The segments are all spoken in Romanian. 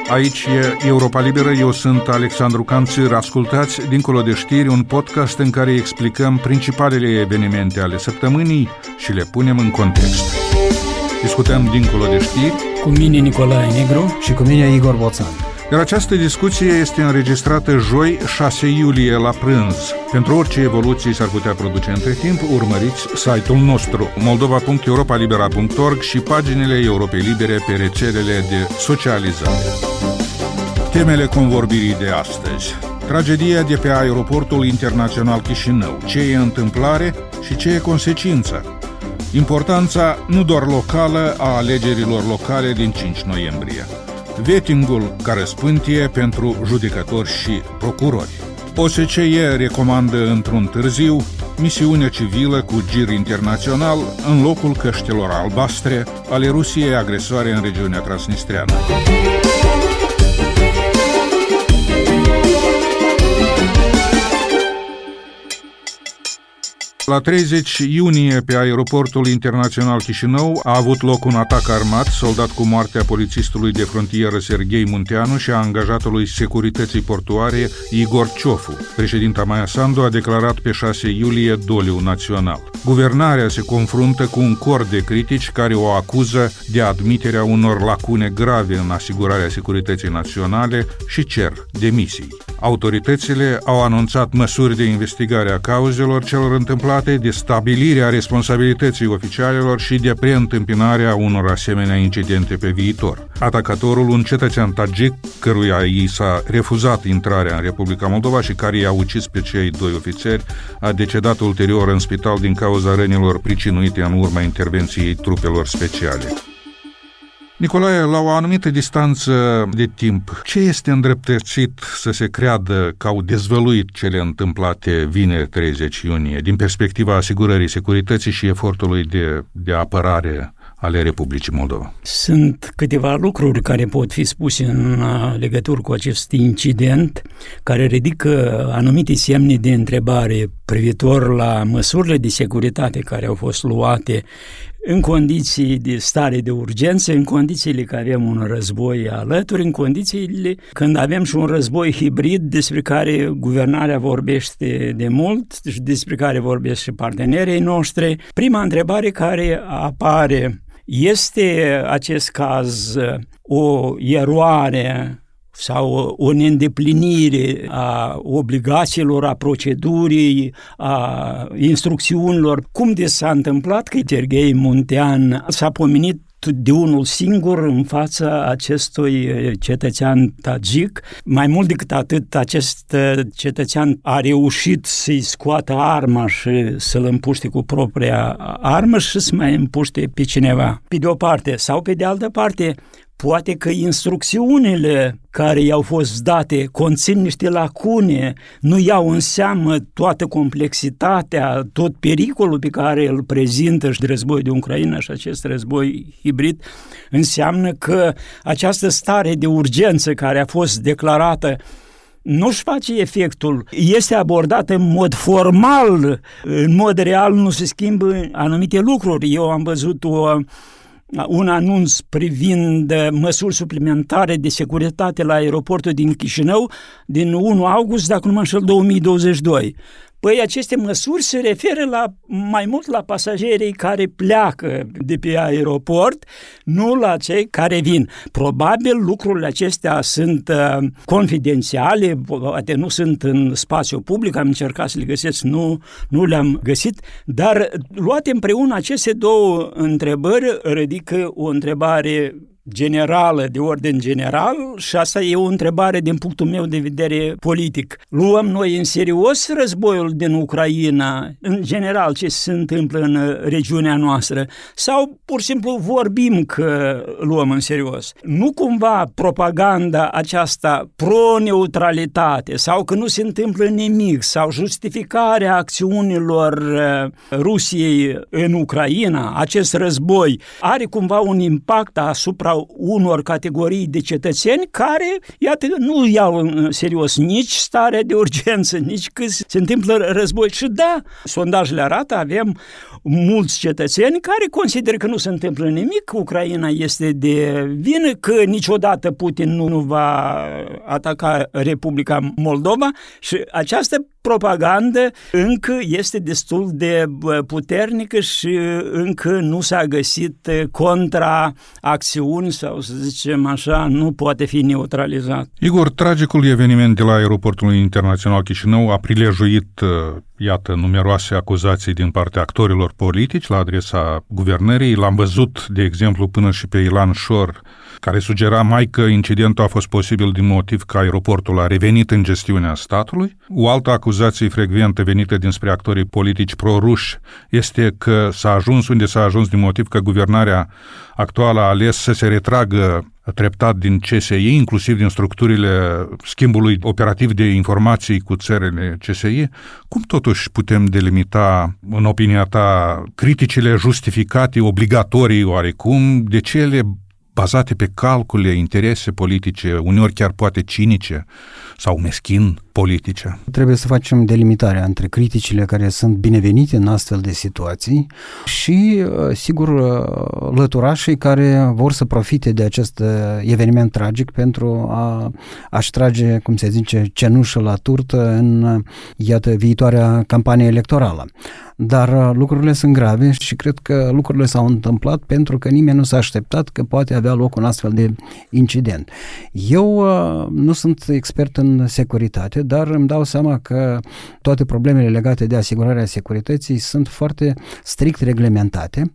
Aici e Europa Liberă, eu sunt Alexandru Canțir. Ascultați Dincolo de știri, un podcast în care explicăm principalele evenimente ale săptămânii și le punem în context. Discutăm Dincolo de știri cu mine Nicolae Negru și cu mine Igor Boțan. Iar această discuție este înregistrată joi, 6 iulie, la prânz. Pentru orice evoluții s-ar putea produce între timp, urmăriți site-ul nostru moldova.europalibera.org și paginile Europei Libere pe rețelele de socializare. Temele convorbirii de astăzi: tragedia de pe aeroportul internațional Chișinău, ce e întâmplare și ce e consecința, importanța nu doar locală a alegerilor locale din 5 noiembrie, vettingul ca răspântie pentru judecători și procurori. OSCE recomandă într-un târziu misiune civilă cu gir internațional în locul căștilor albastre ale Rusiei agresoare în regiunea transnistreană. La 30 iunie, pe aeroportul internațional Chișinău, a avut loc un atac armat, soldat cu moartea polițistului de frontieră Serghei Munteanu și a angajatului securității portuare Igor Ciofu. Președinta Maia Sandu a declarat pe 6 iulie doliu național. Guvernarea se confruntă cu un cor de critici care o acuză de admiterea unor lacune grave în asigurarea securității naționale și cer demisii. Autoritățile au anunțat măsuri de investigare a cauzelor celor întâmplate, de stabilirea responsabilității oficialilor și de preîntâmpinarea unor asemenea incidente pe viitor. Atacatorul, un cetățean tagik, căruia i s-a refuzat intrarea în Republica Moldova și care i-a ucis pe cei 2 ofițeri, a decedat ulterior în spital din cauza rănilor pricinuite în urma intervenției trupelor speciale. Nicolae, la o anumită distanță de timp, ce este îndreptățit să se creadă că au dezvăluit cele întâmplate vineri 30 iunie, din perspectiva asigurării securității și efortului de apărare ale Republicii Moldova? Sunt câteva lucruri care pot fi spuse în legătură cu acest incident, care ridică anumite semne de întrebare privitor la măsurile de securitate care au fost luate în condiții de stare de urgență, în condițiile că avem un război alături, în condițiile când avem și un război hibrid despre care guvernarea vorbește de mult și despre care vorbesc și partenerii noștri. Prima întrebare care apare: este acest caz o eroare sau o neîndeplinire a obligațiilor, a procedurii, a instrucțiunilor? Cum de s-a întâmplat că Serghei Munteanu s-a pomenit de unul singur în fața acestui cetățean tagik? Mai mult decât atât, acest cetățean a reușit să-i scoată arma și să-l împuște cu propria armă și să mai împuște pe cineva, pe de o parte. Sau pe de altă parte, poate că instrucțiunile care i-au fost date conțin niște lacune, nu iau în seamă toată complexitatea, tot pericolul pe care îl prezintă și războiul de Ucraina și acest război hibrid. Înseamnă că această stare de urgență care a fost declarată nu-și face efectul, este abordată în mod formal, în mod real nu se schimbă anumite lucruri. Eu am văzut un anunț privind măsuri suplimentare de securitate la aeroportul din Chișinău din 1 august, dacă nu mă înșel, 2022. Păi aceste măsuri se referă mai mult la pasagerii care pleacă de pe aeroport, nu la cei care vin. Probabil lucrurile acestea sunt confidențiale, poate nu sunt în spațiu public, am încercat să le găsesc, nu le-am găsit, dar luate împreună aceste două întrebări ridică o întrebare generală, de ordin general, și asta e o întrebare din punctul meu de vedere politic. Luăm noi în serios războiul din Ucraina, în general ce se întâmplă în regiunea noastră, sau pur și simplu vorbim că luăm în serios? Nu cumva propaganda aceasta pro-neutralitate sau că nu se întâmplă nimic sau justificarea acțiunilor Rusiei în Ucraina, acest război, are cumva un impact asupra unor categorii de cetățeni care, iată, nu iau în serios nici starea de urgență, nici că se întâmplă război. Și da, sondajele arată, avem mulți cetățeni care consideră că nu se întâmplă nimic, că Ucraina este de vină, că niciodată Putin nu va ataca Republica Moldova și această propagandă încă este destul de puternică și încă nu s-a găsit contraacțiuni sau, să zicem așa, nu poate fi neutralizat. Igor, tragicul eveniment de la aeroportul internațional Chișinău a prilejuit, iată, numeroase acuzații din partea actorilor politici la adresa guvernării. L-am văzut, de exemplu, până și pe Ilan Șor, care sugera mai că incidentul a fost posibil din motiv că aeroportul a revenit în gestiunea statului. O altă acuzație frecventă venită dinspre actorii politici pro-ruși este că s-a ajuns unde s-a ajuns din motiv că guvernarea actuală a ales să se retragă treptat din CSI, inclusiv din structurile schimbului operativ de informații cu țările CSI. Cum totuși putem delimita, în opinia ta, criticile justificate, obligatorii oarecum, de cele bazate pe calcule, interese politice, uneori chiar poate cinice sau meschin politice? Trebuie să facem delimitarea între criticile care sunt binevenite în astfel de situații și, sigur, lăturașii care vor să profite de acest eveniment tragic pentru a-și trage, cum se zice, cenușă la turtă în, iată, viitoarea campanie electorală. Dar lucrurile sunt grave și cred că lucrurile s-au întâmplat pentru că nimeni nu s-a așteptat că poate avea loc un astfel de incident. Eu nu sunt expert în securitate, dar îmi dau seama că toate problemele legate de asigurarea securității sunt foarte strict reglementate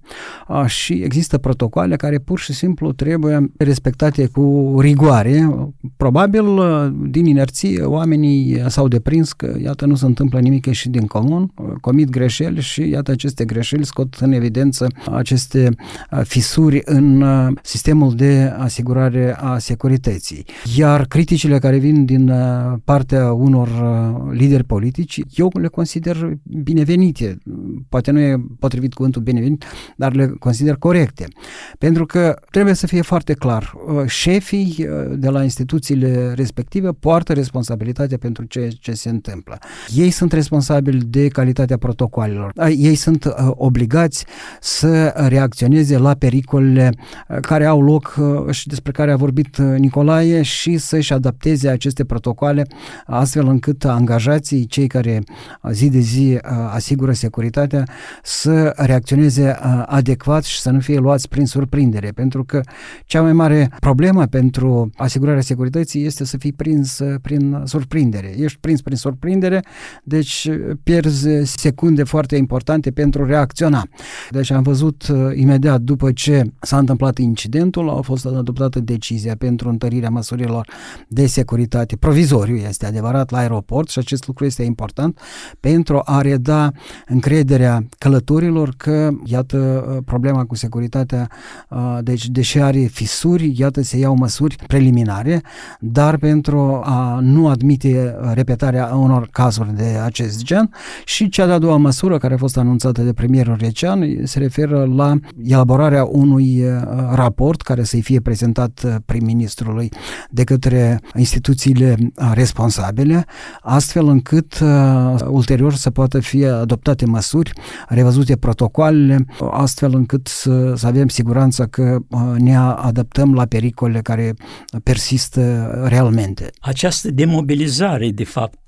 și există protocoale care pur și simplu trebuie respectate cu rigoare. Probabil, din inerție, oamenii s-au deprins că, iată, nu se întâmplă nimic ieșit din comun, comit greșeli și, iată, aceste greșeli scot în evidență aceste fisuri în sistemul de asigurare a securității. Iar criticile care vin din partea unor lideri politici, eu le consider binevenite. Poate nu e potrivit cuvântul binevenit, dar le consider corecte. Pentru că trebuie să fie foarte clar, șefii de la instituțiile respective poartă responsabilitatea pentru ce se întâmplă. Ei sunt responsabili de calitatea protocoalelor. Ei sunt obligați să reacționeze la pericolele care au loc și despre care a vorbit Nicolae și să-și adapteze aceste protocoale astfel încât angajații, cei care zi de zi asigură securitatea, să reacționeze adecvat și să nu fie luați prin surprindere. Pentru că cea mai mare problemă pentru asigurarea securității este să fii prins prin surprindere. Ești prins prin surprindere, deci pierzi secunde foarte importante pentru reacționa. Deci am văzut imediat după ce s-a întâmplat incidentul, a fost adoptată decizia pentru întărirea măsurilor de securitate provizoriu, este adevărat, la aeroport și acest lucru este important pentru a reda încrederea călătorilor că, iată, problema cu securitatea, deci deși are fisuri, iată, se iau măsuri preliminare, dar pentru a nu admite repetarea unor cazuri de acest gen. Și cea de-a doua măsură care a fost anunțată de premierul Recean se referă la elaborarea unui raport care să-i fie prezentat prim-ministrului de către instituțiile responsabile, astfel încât ulterior să poată fi adoptate măsuri, revăzute protocoalele, astfel încât să avem siguranța că ne adaptăm la pericolele care persistă realmente. Această demobilizare, de fapt,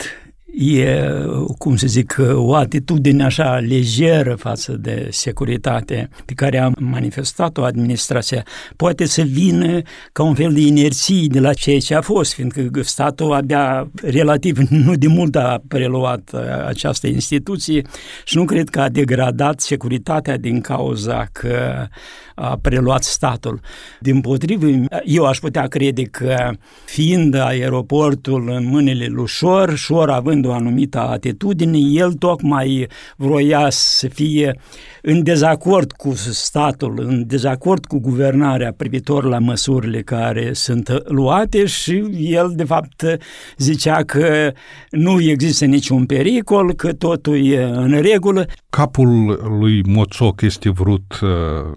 e, cum să zic, o atitudine așa lejeră față de securitate pe care a manifestat-o administrația, poate să vină ca un fel de inerție de la ceea ce a fost, fiindcă statul abia relativ nu de mult a preluat această instituție și nu cred că a degradat securitatea din cauza că a preluat statul. Dimpotrivă, eu aș putea crede că, fiind aeroportul în mâinile lui Șor având o anumită atitudine, el tocmai vroia să fie în dezacord cu statul, în dezacord cu guvernarea privitor la măsurile care sunt luate și el, de fapt, zicea că nu există niciun pericol, că totul e în regulă. Capul lui Moțoc este vrut, cum s-ar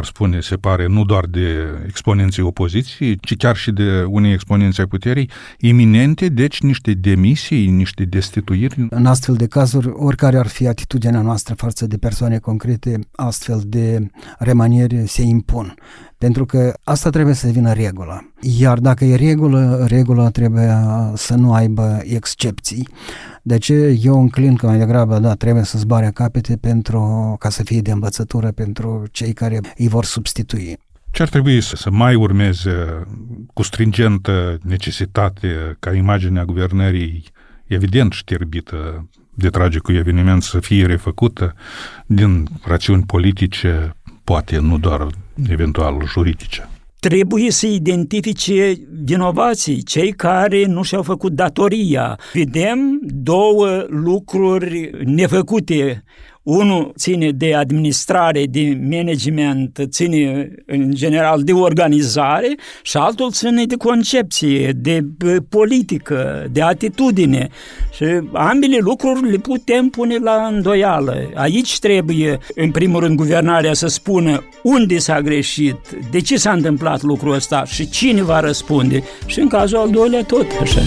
spune, se pare, nu doar de exponenții opoziției, ci chiar și de unii exponenți ai puterii, iminente, deci niște demisii, niște destituiri. În astfel de cazuri, oricare ar fi atitudinea noastră față de persoane concrete, astfel de remaniere se impun. Pentru că asta trebuie să devină regulă. Iar dacă e regula trebuie să nu aibă excepții. De ce eu înclin că mai degrabă, trebuie să zboare capete ca să fie de învățătură pentru cei care îi vor substitui. Ce ar trebui să mai urmeze cu stringentă necesitate ca imaginea guvernării, evident știrbită de tragicul eveniment, să fie refăcută din rațiuni politice, poate nu doar eventual juridice? Trebuie să identifice vinovații, cei care nu și-au făcut datoria. Vedem două lucruri nefăcute. Unul ține de administrare, de management, ține în general de organizare și altul ține de concepție, de politică, de atitudine. Și ambele lucruri le putem pune la îndoială. Aici trebuie, în primul rând, guvernarea să spună unde s-a greșit, de ce s-a întâmplat lucrul ăsta și cine va răspunde. Și în cazul al doilea tot așa.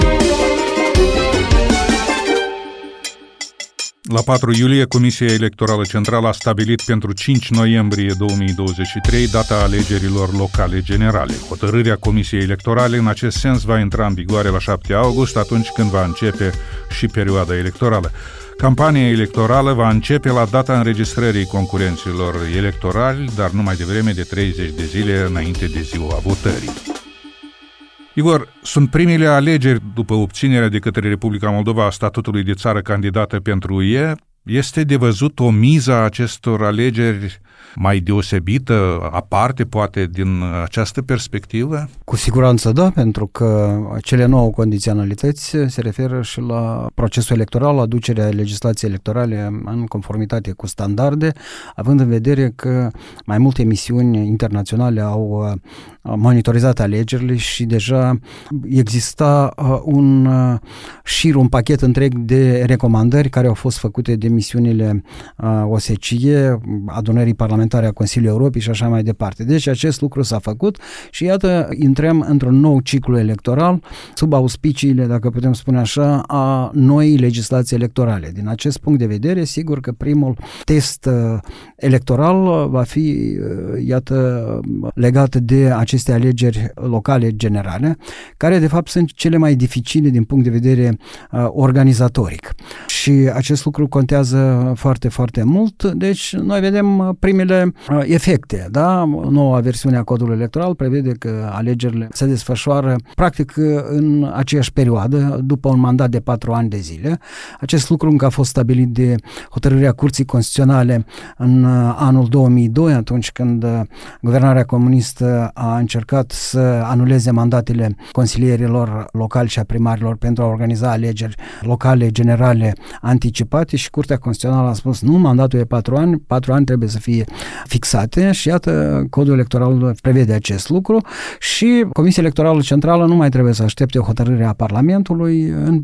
La 4 iulie, Comisia Electorală Centrală a stabilit pentru 5 noiembrie 2023 data alegerilor locale generale. Hotărârea Comisiei Electorale în acest sens va intra în vigoare la 7 august, atunci când va începe și perioada electorală. Campania electorală va începe la data înregistrării concurenților electorali, dar nu mai devreme de 30 de zile înainte de ziua votării. Igor, sunt primele alegeri după obținerea de către Republica Moldova a statutului de țară candidată pentru UE. Este de văzut o miză a acestor alegeri mai deosebită, aparte, poate, din această perspectivă? Cu siguranță da, pentru că cele 9 condiționalități se referă și la procesul electoral, aducerea legislației electorale în conformitate cu standarde, având în vedere că mai multe misiuni internaționale au monitorizat alegerile și deja exista un pachet întreg de recomandări care au fost făcute de misiunile OSCE, adunării parlamentare a Consiliului Europei și așa mai departe. Deci acest lucru s-a făcut și iată, intrăm într-un nou ciclu electoral sub auspiciile, dacă putem spune așa, a noii legislații electorale. Din acest punct de vedere, sigur că primul test electoral va fi, iată, legat de aceste alegeri locale generale, care de fapt sunt cele mai dificile din punct de vedere organizatoric. Și acest lucru contează foarte, foarte mult. Deci noi vedem primele efecte. Da? Noua versiune a codului electoral prevede că alegerile se desfășoară practic în aceeași perioadă, după un mandat de 4 ani de zile. Acest lucru încă a fost stabilit de hotărârea Curții Constituționale în anul 2002, atunci când guvernarea comunistă a încercat să anuleze mandatele consilierilor locali și a primarilor pentru a organiza alegeri locale generale anticipate și Curtea Constituțională a spus nu, mandatul e 4 ani, 4 ani trebuie să fie fixate și iată, codul electoral prevede acest lucru și Comisia Electorală Centrală nu mai trebuie să aștepte hotărârea Parlamentului în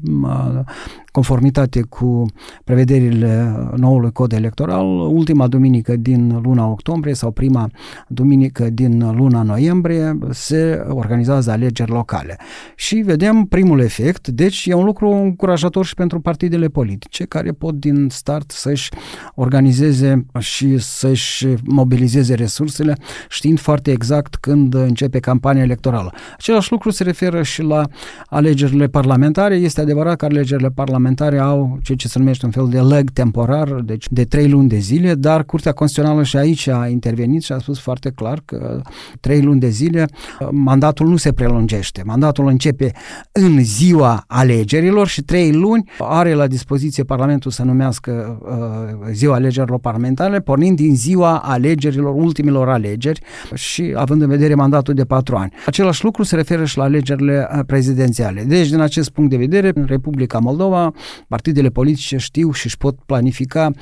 conformitate cu prevederile noului cod electoral, ultima duminică din luna octombrie sau prima duminică din luna noiembrie se organizează alegeri locale. Și vedem primul efect, deci e un lucru încurajator și pentru partidele politice care pot din start să-și organizeze și să-și mobilizeze resursele știind foarte exact când începe campania electorală. Același lucru se referă și la alegerile parlamentare. Este adevărat că alegerile parlamentare au ceea ce se numește un fel de lag temporar, deci de 3 luni de zile, dar Curtea Constituțională și aici a intervenit și a spus foarte clar că 3 luni de zile mandatul nu se prelungește. Mandatul începe în ziua alegerilor și 3 luni are la dispoziție Parlamentul să numească ziua alegerilor parlamentare, pornind din ziua alegerilor, ultimilor alegeri și având în vedere mandatul de 4 ani. Același lucru se referă și la alegerile prezidențiale. Deci, din acest punct de vedere, în Republica Moldova, partidele politice știu și își pot planifica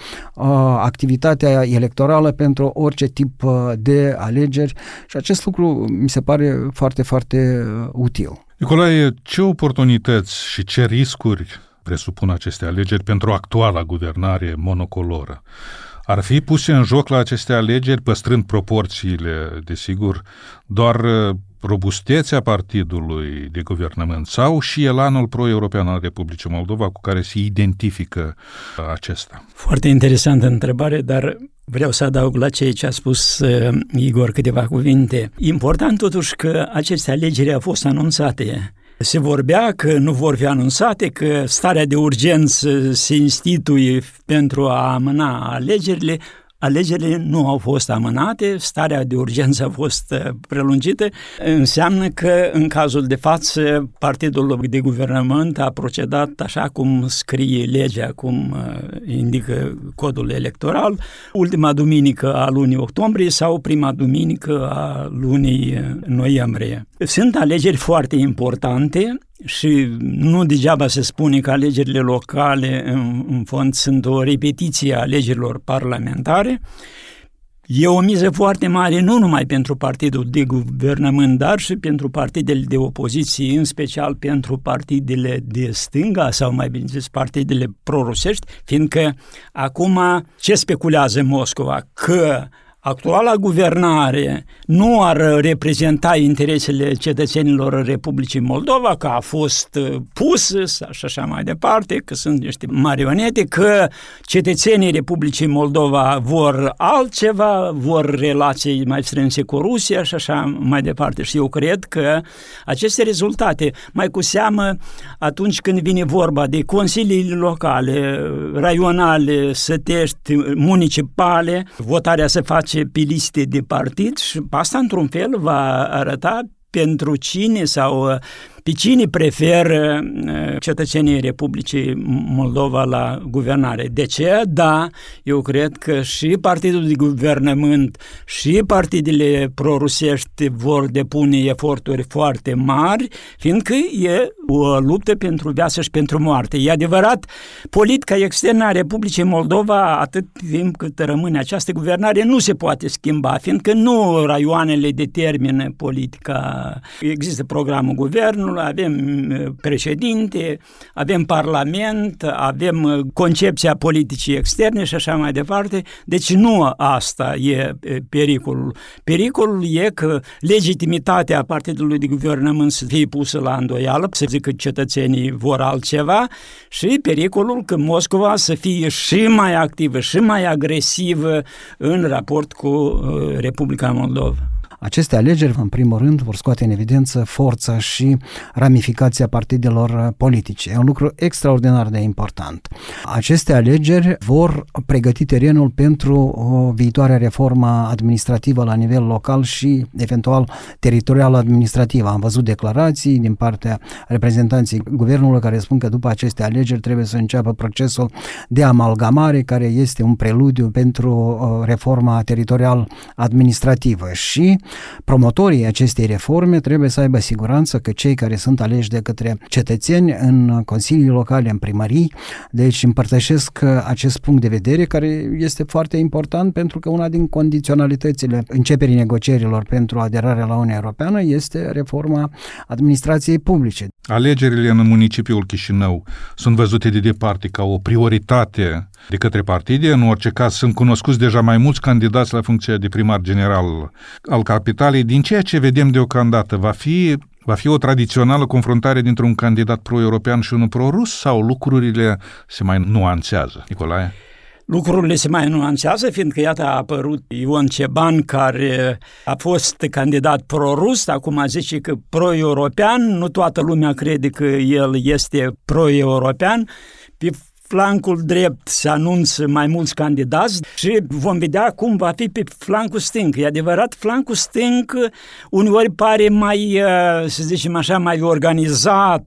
activitatea electorală pentru orice tip de alegeri și acest lucru mi se pare foarte, foarte util. Nicolae, ce oportunități și ce riscuri presupun aceste alegeri pentru actuala guvernare monocoloră? Ar fi puse în joc la aceste alegeri, păstrând proporțiile, desigur, doar robustețea partidului de guvernământ sau și elanul pro-european al Republicii Moldova cu care se identifică acesta? Foarte interesantă întrebare, dar vreau să adaug la ceea ce a spus Igor câteva cuvinte. Important totuși că aceste alegeri au fost anunțate. Se vorbea că nu vor fi anunțate, că starea de urgență se instituie pentru a amâna alegerile. Alegerile nu au fost amânate, starea de urgență a fost prelungită. Înseamnă că, în cazul de față, partidul de guvernământ a procedat așa cum scrie legea, cum indică codul electoral, ultima duminică a lunii octombrie sau prima duminică a lunii noiembrie. Sunt alegeri foarte importante și nu degeaba se spune că alegerile locale, în fond, sunt o repetiție a alegerilor parlamentare. E o miză foarte mare nu numai pentru partidul de guvernământ, dar și pentru partidele de opoziție, în special pentru partidele de stânga sau mai bine zis partidele prorusești, fiindcă acum ce speculează Moscova? Că actuala guvernare nu ar reprezenta interesele cetățenilor Republicii Moldova, că a fost pusă și așa mai departe, că sunt niște marionete, că cetățenii Republicii Moldova vor altceva, vor relații mai strânse cu Rusia și așa mai departe. Și eu cred că aceste rezultate, mai cu seamă atunci când vine vorba de consiliile locale, raionale, sătești, municipale, votarea se face pe liste de partid și asta într-un fel va arăta pentru cine sau pe cine preferă cetățenii Republicii Moldova la guvernare. De ce? Da, eu cred că și partidul de guvernământ și partidele prorusești vor depune eforturi foarte mari, fiindcă e o luptă pentru viață și pentru moarte. E adevărat, politica externă a Republicii Moldova, atât timp cât rămâne această guvernare, nu se poate schimba, fiindcă nu raioanele determină politica. Există programul guvernului, avem președinte, avem parlament, avem concepția politicii externe și așa mai departe. Deci nu asta e pericolul. Pericolul e că legitimitatea partidului de guvernământ să fie pusă la îndoială, să zică că cetățenii vor altceva și pericolul că Moscova să fie și mai activă și mai agresivă în raport cu Republica Moldova. Aceste alegeri, în primul rând, vor scoate în evidență forța și ramificația partidelor politice. E un lucru extraordinar de important. Aceste alegeri vor pregăti terenul pentru o viitoare reformă administrativă la nivel local și, eventual, teritorial administrativ. Am văzut declarații din partea reprezentanții guvernului care spun că după aceste alegeri trebuie să înceapă procesul de amalgamare, care este un preludiu pentru reforma teritorial administrativă și promotorii acestei reforme trebuie să aibă siguranță că cei care sunt aleși de către cetățeni în consilii locale, în primării, deci împărtășesc acest punct de vedere care este foarte important pentru că una din condiționalitățile începerii negocierilor pentru aderarea la Uniunea Europeană este reforma administrației publice. Alegerile în municipiul Chișinău sunt văzute de departe ca o prioritate de către partide. În orice caz sunt cunoscuți deja mai mulți candidați la funcția de primar general al capitalei. Din ceea ce vedem deocamdată, va fi o tradițională confruntare dintre un candidat pro-european și unul pro-rus sau lucrurile se mai nuanțează? Nicolae? Lucrurile se mai nuanțează, fiindcă iată a apărut Ion Ceban, care a fost candidat pro-rus, acum zice că pro-european, nu toată lumea crede că el este pro-european. Pe flancul drept se anunță mai mulți candidați și vom vedea cum va fi pe flancul stâng. E adevărat, flancul stâng uneori pare mai, să zicem așa, mai organizat,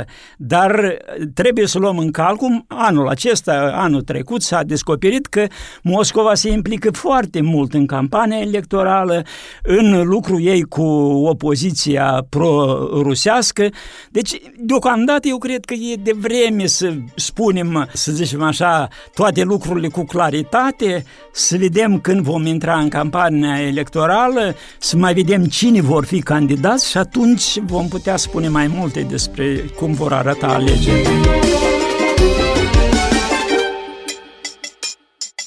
dar trebuie să luăm în calcul, anul acesta, anul trecut, s-a descoperit că Moscova se implică foarte mult în campania electorală, în lucrul ei cu opoziția pro-rusească. Deci, deocamdată, eu cred că e de vreme să spunem, să zicem așa, toate lucrurile cu claritate, să vedem când vom intra în campania electorală, să mai vedem cine vor fi candidați și atunci vom putea spune mai multe despre cum vor arăta alegerile.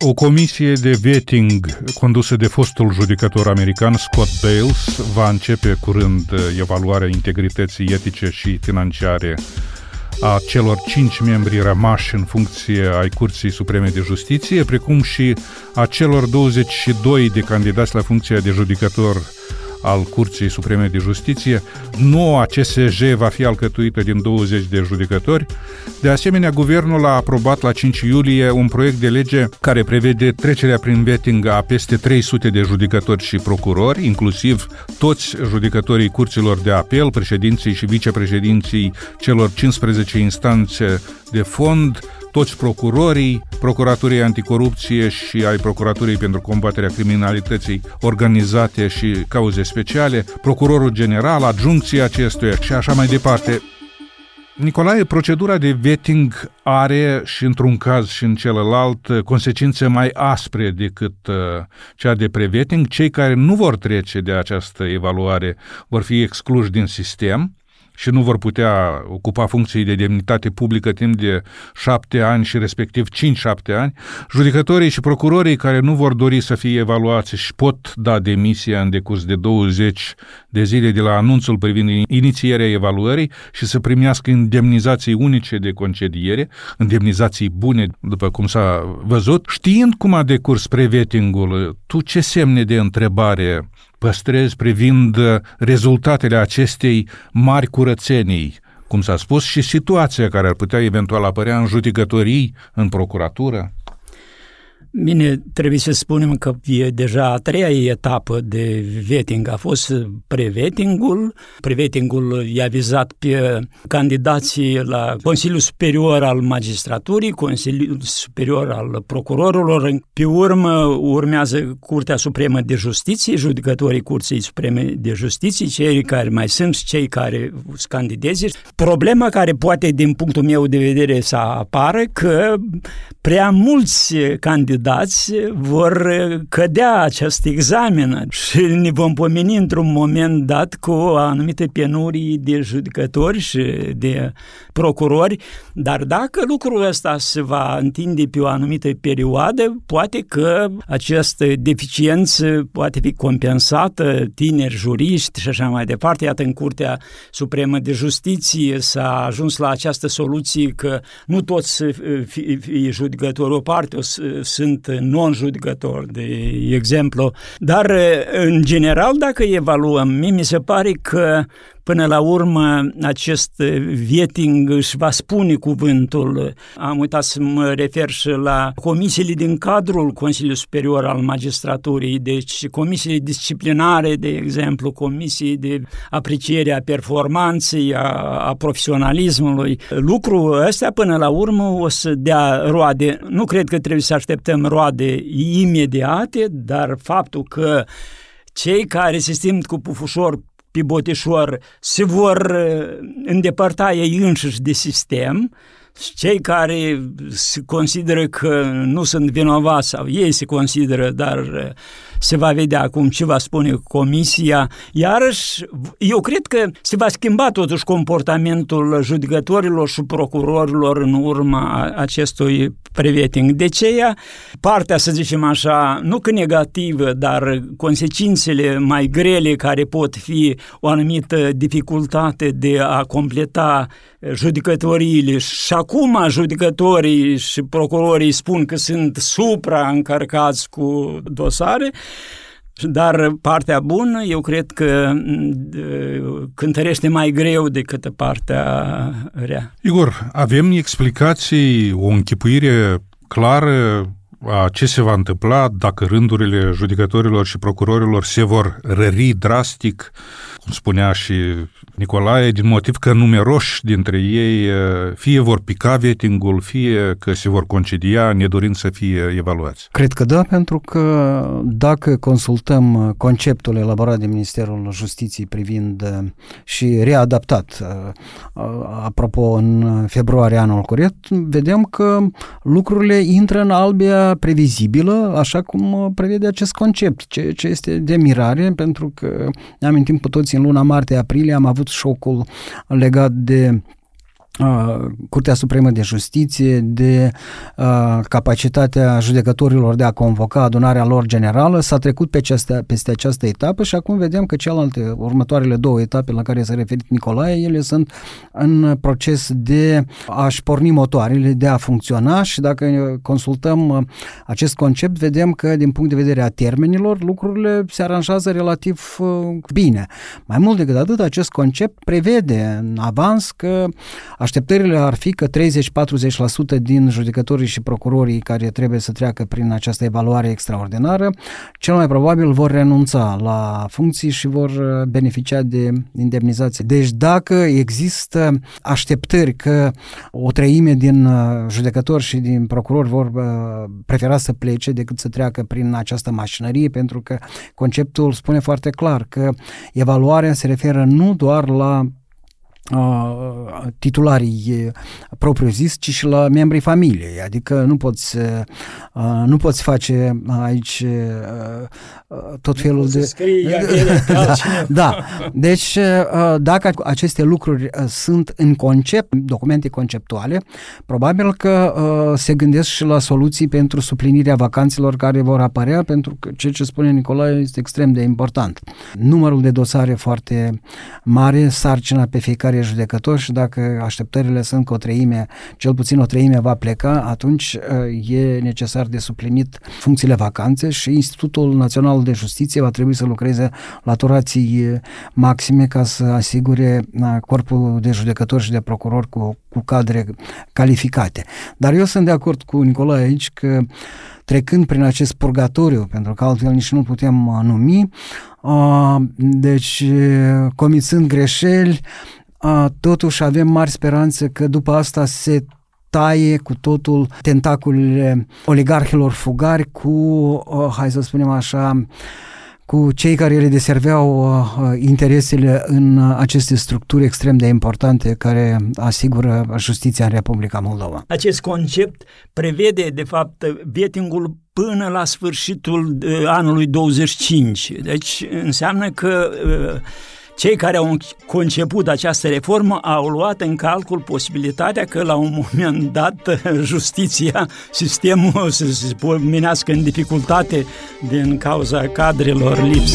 O comisie de vetting condusă de fostul judecător american Scott Bales va începe curând evaluarea integrității etice și financiare a celor 5 membri rămași în funcție ai Curții Supreme de Justiție, precum și a celor 22 de candidați la funcția de judecător al Curții Supreme de Justiție. Noua CSJ va fi alcătuită din 20 de judecători. De asemenea, guvernul a aprobat la 5 iulie un proiect de lege care prevede trecerea prin vetting a peste 300 de judecători și procurori, inclusiv toți judecătorii curților de apel, președinții și vicepreședinții celor 15 instanțe de fond, toți procurorii, procuraturii anticorupție și ai procuraturii pentru combaterea criminalității organizate și cauze speciale, procurorul general, adjuncții acestuia și așa mai departe. Nicolae, procedura de vetting are și într-un caz și în celălalt consecințe mai aspre decât cea de pre-vetting. Cei care nu vor trece de această evaluare vor fi excluși din sistem și nu vor putea ocupa funcții de demnitate publică timp de 7 ani și respectiv 5-7 ani. Judecătorii și procurorii care nu vor dori să fie evaluați și pot da demisia în decurs de 20 de zile de la anunțul privind inițierea evaluării și să primească indemnizații unice de concediere, indemnizații bune, după cum s-a văzut. Știind cum a decurs pre-vetting-ul, tu ce semne de întrebare păstrezi privind rezultatele acestei mari curățenii, cum s-a spus, și situația care ar putea eventual apărea în judecătorii, în procuratură? Bine, trebuie să spunem că e deja a treia etapă de vetting. A fost pre-vetting-ul. Pre-vetting-ul i-a vizat pe candidații la Consiliul Superior al Magistraturii, Consiliul Superior al Procurorilor. Pe urmă urmează Curtea Supremă de Justiție, judecătorii Curții Supreme de Justiție, cei care mai sunt și cei care se candideze. Problema care poate, din punctul meu de vedere, să apară că prea mulți candidați vor cădea acest examen și ne vom pomeni într-un moment dat cu o anumită penurie de judecători și de procurori, dar dacă lucrul ăsta se va întinde pe o anumită perioadă, poate că această deficiență poate fi compensată, tineri juriști și așa mai departe. Iată, în Curtea Supremă de Justiție s-a ajuns la această soluție că nu toți fie judecători, o parte sunt non-judecători, de exemplu. Dar, în general, dacă evaluăm, mi se pare că până la urmă, acest vetting își va spune cuvântul. Am uitat să mă refer și la comisiile din cadrul Consiliului Superior al Magistraturii, deci comisiile disciplinare, de exemplu, comisii de apreciere a performanței, a profesionalismului. Lucrul ăsta, până la urmă, o să dea roade. Nu cred că trebuie să așteptăm roade imediate, dar faptul că cei care se simt cu pufușor pe botișor se vor îndepărta ei înșiși de sistem, cei care se consideră că nu sunt vinovați sau ei se consideră, dar se va vedea acum ce va spune comisia. Iarăși, eu cred că se va schimba totuși comportamentul judecătorilor și procurorilor în urma acestui pre-vetting. De aceea, partea, să zicem așa, nu că negativă, dar consecințele mai grele care pot fi o anumită dificultate de a completa judecătoriile. Și acum judecătorii și procurorii spun că sunt supra-încărcați cu dosare, dar partea bună, eu cred că cântărește mai greu decât partea rea. Igor, avem explicații, o închipuire clară a ce se va întâmpla dacă rândurile judecătorilor și procurorilor se vor rări drastic, cum spunea și Nicolae, din motiv că numeroși dintre ei fie vor pica vetting-ul, fie că se vor concedia nedorind să fie evaluați? Cred că da, pentru că dacă consultăm conceptul elaborat de Ministerul Justiției privind și readaptat, apropo, în februarie anul curent, vedem că lucrurile intră în albia previzibilă, așa cum prevede acest concept, ce este de mirare, pentru că ne amintim cu toții în luna martie-aprilie am avut șocul legat de Curtea Supremă de Justiție, de capacitatea judecătorilor de a convoca adunarea lor generală. S-a trecut peste această etapă și acum vedem că următoarele 2 etape la care s-a referit Nicolae, ele sunt în proces de a-și porni motoarele, de a funcționa și dacă consultăm acest concept, vedem că din punct de vedere a termenilor, lucrurile se aranjează relativ bine. Mai mult decât atât, acest concept prevede în avans că așteptările ar fi că 30-40% din judecătorii și procurorii care trebuie să treacă prin această evaluare extraordinară, cel mai probabil vor renunța la funcții și vor beneficia de indemnizație. Deci dacă există așteptări că o treime din judecători și din procurori vor prefera să plece decât să treacă prin această mașinărie, pentru că conceptul spune foarte clar că evaluarea se referă nu doar la titularii propriu-zis, ci și la membrii familiei. Adică nu poți face aici tot felul de... Da. Deci, dacă aceste lucruri sunt în concept, documente conceptuale, probabil că se gândesc și la soluții pentru suplinirea vacanțelor care vor apărea, pentru că ceea ce spune Nicolae este extrem de important. Numărul de dosare foarte mare, sarcina pe fiecare judecător și dacă așteptările sunt că cel puțin o treime va pleca, atunci e necesar de suplinit funcțiile vacanțe și Institutul Național de Justiție va trebui să lucreze la turații maxime ca să asigure corpul de judecători și de procurori cu cadre calificate. Dar eu sunt de acord cu Nicolae aici că trecând prin acest purgatoriu, pentru că altfel nici nu putem numi, deci comițând greșeli, totuși avem mari speranțe că după asta se taie cu totul tentaculele oligarhilor fugari cu, hai să spunem așa, cu cei care le deserveau interesele în aceste structuri extrem de importante care asigură justiția în Republica Moldova. Acest concept prevede, de fapt, vetting-ul până la sfârșitul anului 25. Deci înseamnă că cei care au conceput această reformă au luat în calcul posibilitatea că la un moment dat justiția, sistemul să se pomenească în dificultate din cauza cadrelor lipsă.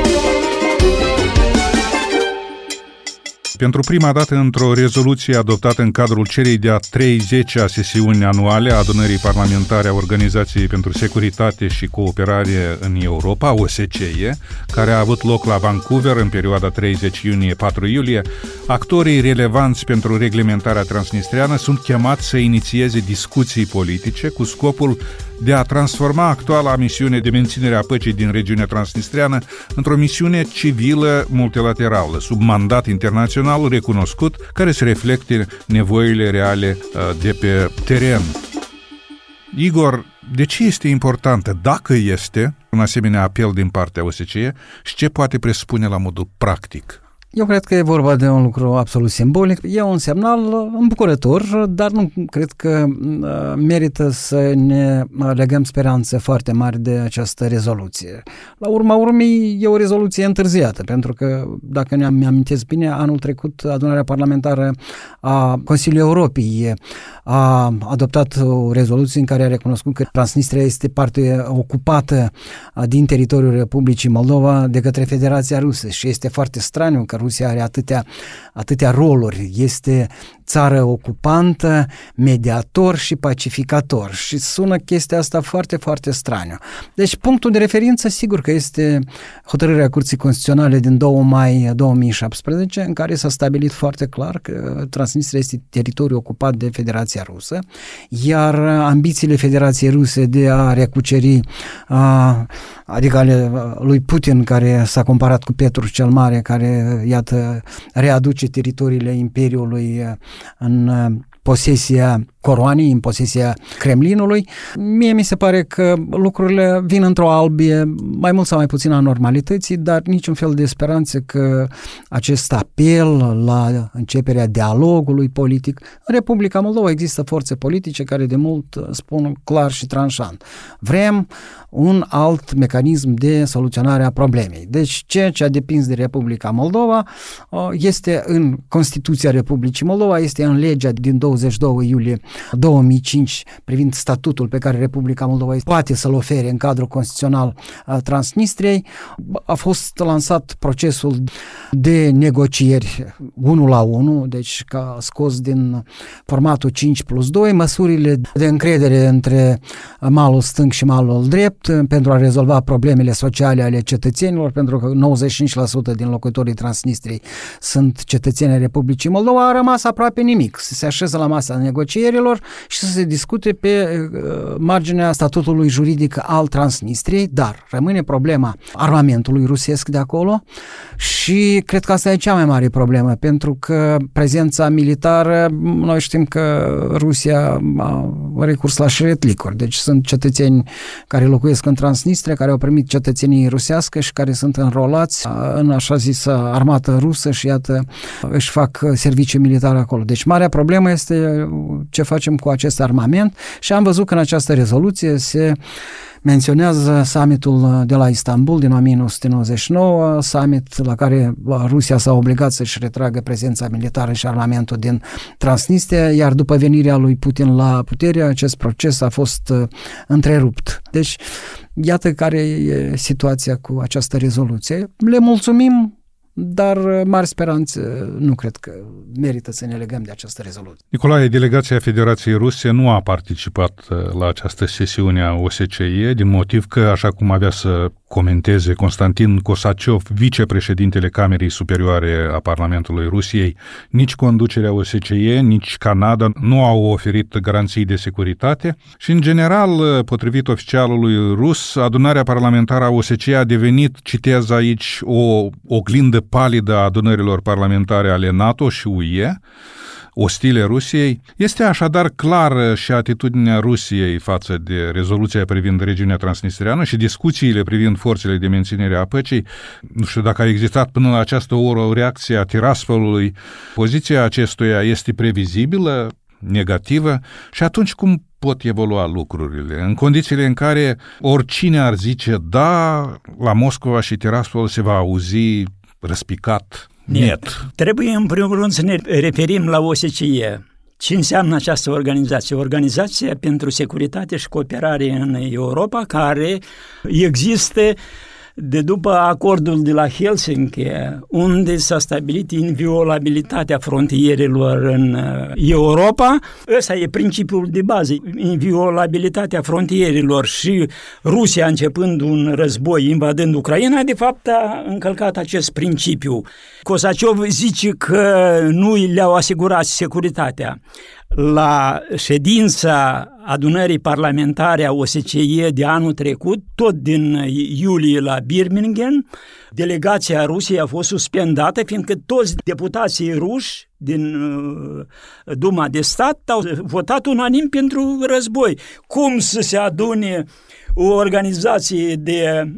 Pentru prima dată, într-o rezoluție adoptată în cadrul celei de-a 30-a sesiuni anuale a Adunării Parlamentare a Organizației pentru Securitate și Cooperare în Europa, OSCE, care a avut loc la Vancouver în perioada 30 iunie-4 iulie, actorii relevanți pentru reglementarea transnistreană sunt chemați să inițieze discuții politice cu scopul de a transforma actuala misiune de menținere a păcii din regiunea transnistreană într-o misiune civilă multilaterală, sub mandat internațional recunoscut, care să reflecte nevoile reale de pe teren. Igor, de ce este importantă, dacă este, un asemenea apel din partea OSCE și ce poate presupune la modul practic? Eu cred că e vorba de un lucru absolut simbolic. E un semnal îmbucurător, dar nu cred că merită să ne legăm speranțe foarte mari de această rezoluție. La urma urmei, e o rezoluție întârziată, pentru că, dacă ne amintesc bine, anul trecut adunarea parlamentară a Consiliului Europei a adoptat o rezoluție în care a recunoscut că Transnistria este parte ocupată din teritoriul Republicii Moldova de către Federația Rusă și este foarte straniu că Rusia are atâtea roluri. Este țară ocupantă, mediator și pacificator și sună chestia asta foarte, foarte straniu. Deci punctul de referință sigur că este hotărârea Curții Constituționale din 2 mai 2017 în care s-a stabilit foarte clar că Transnistria este teritoriu ocupat de Federația Rusă, iar ambițiile Federației Ruse de a recuceri, adică ale lui Putin, care s-a comparat cu Petru cel Mare, care, iată, readuce teritoriile Imperiului în posesia coroanei, în posesia Kremlinului. Mie mi se pare că lucrurile vin într-o albie mai mult sau mai puțin a normalității, dar niciun fel de speranță că acest apel la începerea dialogului politic. În Republica Moldova există forțe politice care de mult spun clar și tranșant: vrem un alt mecanism de soluționare a problemei. Deci ceea ce a depins de Republica Moldova este în Constituția Republicii Moldova, este în legea din 22 iulie 2005 privind statutul pe care Republica Moldova poate să-l ofere în cadrul constituțional Transnistriei. A fost lansat procesul de negocieri 1-la-1, deci ca scos din formatul 5+2, măsurile de încredere între malul stâng și malul drept pentru a rezolva problemele sociale ale cetățenilor, pentru că 95% din locuitorii Transnistriei sunt cetățeni ai Republicii Moldova. A rămas aproape nimic, să se așeze la masa negocierilor și să se discute pe marginea statutului juridic al Transnistriei, dar rămâne problema armamentului rusesc de acolo și cred că asta e cea mai mare problemă, pentru că prezența militară, noi știm că Rusia a recurs la șeretlicuri, deci sunt cetățeni care locuiesc în Transnistria, care au primit cetățenie rusească și care sunt înrolați în așa zisă armată rusă și iată își fac serviciu militar acolo. Deci marea problemă este ce facem cu acest armament și am văzut că în această rezoluție se menționează summitul de la Istanbul din 1999, summit la care Rusia s-a obligat să-și retragă prezența militară și armamentul din Transnistria, iar după venirea lui Putin la putere, acest proces a fost întrerupt. Deci, iată care e situația cu această rezoluție. Le mulțumim, dar mari speranțe nu cred că merită să ne legăm de această rezoluție. Nicolae, delegația Federației Ruse nu a participat la această sesiune a OSCE din motiv că, așa cum avea să comenteze Constantin Kosaciov, vicepreședintele Camerei Superioare a Parlamentului Rusiei, nici conducerea OSCE, nici Canada nu au oferit garanții de securitate și, în general, potrivit oficialului rus, adunarea parlamentară a OSCE a devenit, citez aici, o oglindă palidă a adunărilor parlamentare ale NATO și UE, ostile Rusiei. Este așadar clară și atitudinea Rusiei față de rezoluția privind regiunea transnistriană și discuțiile privind forțele de menținere a păcii. Nu știu dacă a existat până la această oră o reacție a Tiraspolului. Poziția acestuia este previzibilă, negativă și atunci cum pot evolua lucrurile? În condițiile în care oricine ar zice da, la Moscova și Tiraspol se va auzi răspicat net. Trebuie în primul rând să ne referim la OSCE. Ce înseamnă această organizație? Organizația pentru Securitate și Cooperare în Europa, care există de după acordul de la Helsinki, unde s-a stabilit inviolabilitatea frontierelor în Europa. Ăsta e principiul de bază, inviolabilitatea frontierelor, și Rusia, începând un război, invadând Ucraina, de fapt a încălcat acest principiu. Kosaciov zice că nu le-au asigurat securitatea. La ședința adunării parlamentare a OSCE de anul trecut, tot din iulie la Birmingham, delegația Rusiei a fost suspendată, fiindcă toți deputații ruși din Duma de Stat au votat unanim pentru război. Cum să se adune o organizație de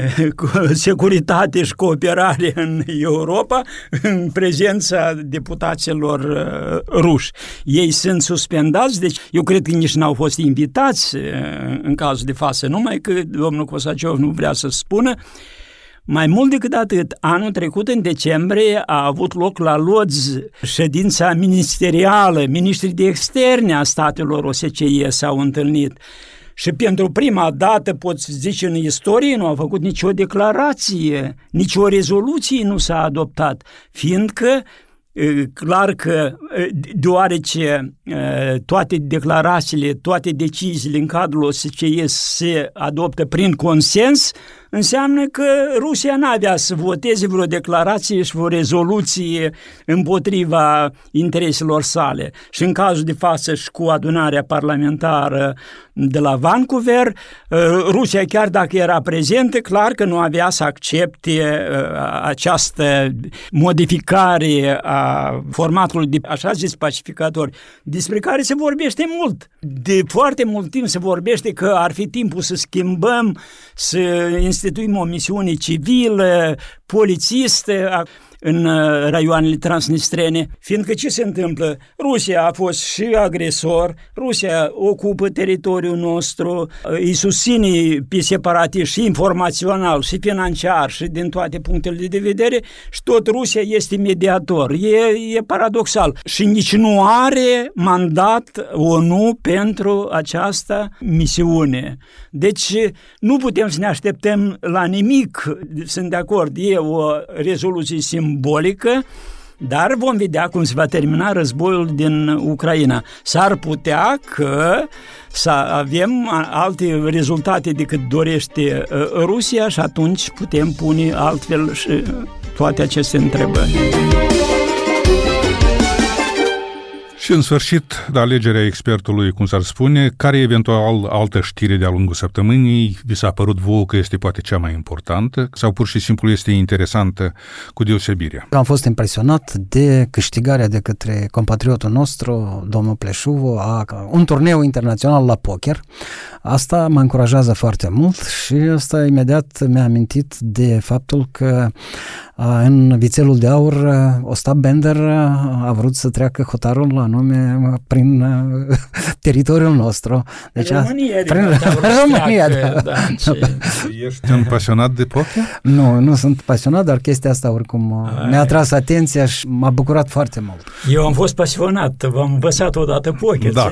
securitate și cooperare în Europa în prezența deputaților ruși? Ei sunt suspendați, deci eu cred că nici n-au fost invitați în cazul de față, numai că domnul Kosaciov nu vrea să spună. Mai mult decât atât, anul trecut, în decembrie, a avut loc la Lodz ședința ministerială, ministrii de externe a statelor OSCE s-au întâlnit. Și pentru prima dată, pot zice, în istorie nu a făcut nicio declarație, nicio rezoluție nu s-a adoptat, fiindcă, clar că, deoarece toate declarațiile, toate deciziile în cadrul OSCE se adoptă prin consens, înseamnă că Rusia n-avea să voteze vreo declarație și vreo rezoluție împotriva intereselor sale. Și în cazul de față și cu adunarea parlamentară de la Vancouver, Rusia, chiar dacă era prezentă, clar că nu avea să accepte această modificare a formatului de așa zis pacificatori, despre care se vorbește mult. De foarte mult timp se vorbește că ar fi timpul să schimbăm, să instituim o misiune civilă, polițistă în raioanele transnistrene, fiindcă ce se întâmplă? Rusia a fost și agresor, Rusia ocupă teritoriul nostru, îi susține pe separatiști și informațional, și financiar, și din toate punctele de vedere, și tot Rusia este mediator. E paradoxal. Și nici nu are mandat ONU pentru această misiune. Deci nu putem să ne așteptăm la nimic, sunt de acord, e o rezoluție simbolică, dar vom vedea cum se va termina războiul din Ucraina. S-ar putea că să avem alte rezultate decât dorește Rusia și atunci putem pune altfel și toate aceste întrebări. Și în sfârșit, de alegerea expertului, cum s-ar spune, care eventual altă știre de-a lungul săptămânii vi s-a părut vouă că este poate cea mai importantă sau pur și simplu este interesantă cu deosebire? Am fost impresionat de câștigarea de către compatriotul nostru, domnul Pleșuvu, a un turneu internațional la poker. Asta mă încurajează foarte mult și asta imediat mi-a amintit de faptul că în Vițelul de Aur Ostap Bender a vrut să treacă hotarul anume prin teritoriul nostru. Deci România, Ești un pasionat de poker? Nu sunt pasionat, dar chestia asta oricum mi-a atras atenția și m-a bucurat foarte mult. Eu am fost pasionat, v-am învățat odată poker. Da,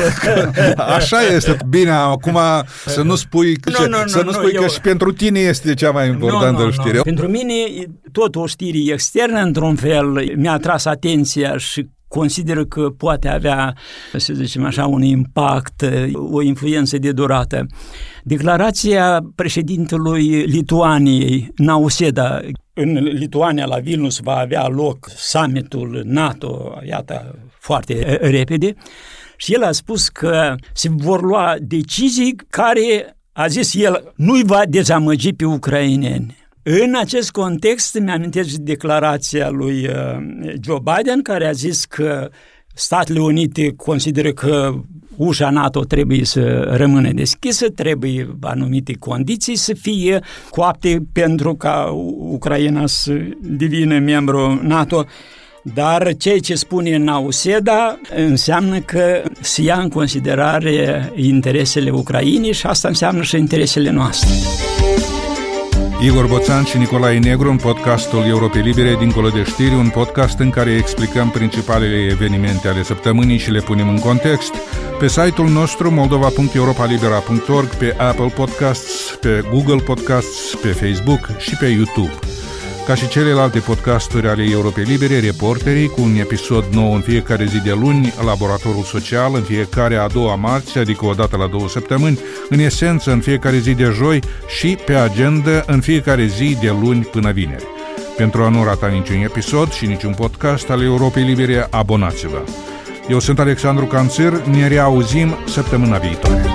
așa este. Bine, acum să nu spui că și pentru tine este cea mai importantă știre. Pentru mine tot o știre externă, într-un fel, mi-a atras atenția și consider că poate avea, să zicem așa, un impact, o influență de durată. Declarația președintelui Lituaniei, Nauseda. În Lituania, la Vilnius, va avea loc summitul NATO, iată, foarte repede, și el a spus că se vor lua decizii care, a zis el, nu-i va dezamăgi pe ucraineni. În acest context îmi amintesc declarația lui Joe Biden, care a zis că Statele Unite consideră că ușa NATO trebuie să rămână deschisă, trebuie anumite condiții să fie coapte pentru ca Ucraina să devină membru NATO. Dar ceea ce spune Nauseda înseamnă că se ia în considerare interesele Ucrainei și asta înseamnă și interesele noastre. Igor Boțan și Nicolae Negru în podcastul Europei Libere Dincolo de știri, un podcast în care explicăm principalele evenimente ale săptămânii și le punem în context. Pe site-ul nostru moldova.europalibera.org, pe Apple Podcasts, pe Google Podcasts, pe Facebook și pe YouTube. Ca și celelalte podcasturi ale Europei Libere, Reporterii, cu un episod nou în fiecare zi de luni, Laboratorul Social în fiecare a doua marți, adică o dată la 2 săptămâni, în esență în fiecare zi de joi și pe agenda în fiecare zi de luni până vineri. Pentru a nu rata niciun episod și niciun podcast al Europei Libere, abonați-vă! Eu sunt Alexandru Canțir, ne reauzim săptămâna viitoare.